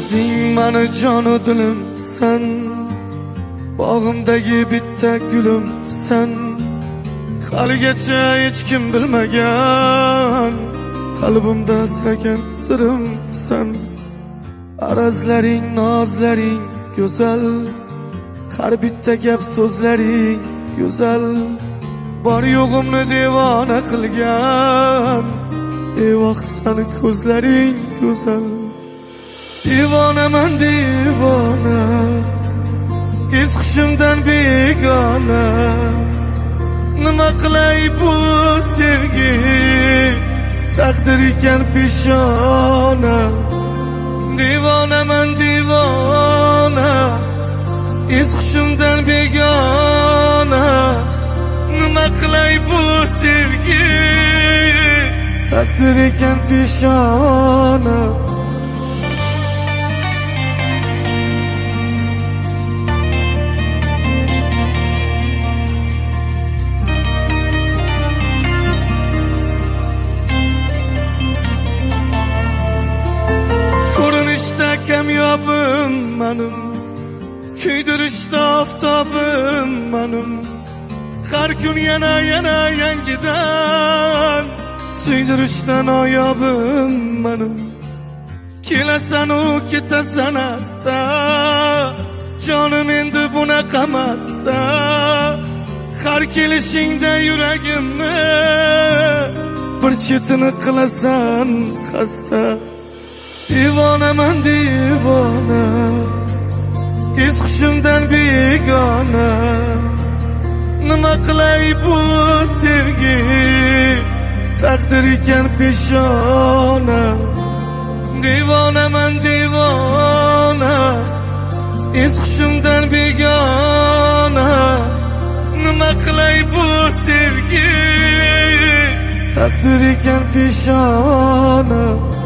O'zing mani jonu dilimsan, bog'imdagi bitta gulimsan. Haligacha hech kim bilmagan qalbimda asragan sirimsan. Arazlaring, nozlaring go'zal, har bitta gap so'zlaring go'zal. Bor yo'g'imni devona qilgan, evoh sani ko'zlaring go'zal. Divonaman divona, his hushimdan begona. Nima qilay bu sevgi, taqdir ekan peshona. Divonaman divona, his hushimdan begona. Nima qilay bu sevgi, taqdir ekan peshona. Ko'rinishda kamyobim manim, kuydirishda oftobim manim. Har kun yana yangidan suydirishda noyobim manim. Kelasan u ketasan asta, jonim endi bunaqamasda. Har kelishingda yuragimni bir chetini qilasan xasta. Divonaman divona, his hushimdan begona. Nima qilay bu sevgi, taqdir ekan peshona. Divonaman divona, his hushimdan begona. Nima qilay bu sevgi, taqdir ekan peshona.